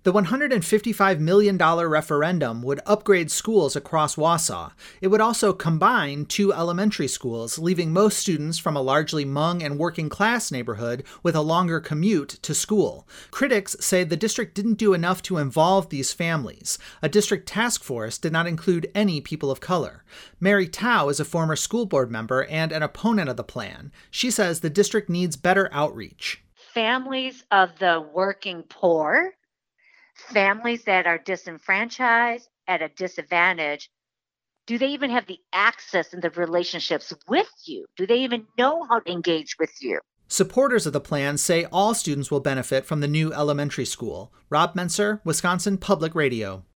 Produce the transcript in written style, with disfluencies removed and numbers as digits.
The $155 million referendum would upgrade schools across Wausau. It would also combine 2 elementary schools, leaving most students from a largely Hmong and working-class neighborhood with a longer commute to school. Critics say the district didn't do enough to involve these families. A district task force did not include any people of color. Mary Tao is a former school board member and an opponent of the plan. She says the district needs better outreach. Families of the working poor, families that are disenfranchised, at a disadvantage, do they even have the access and the relationships with you? Do they even know how to engage with you? Supporters of the plan say all students will benefit from the new elementary school. Rob Menser, Wisconsin Public Radio.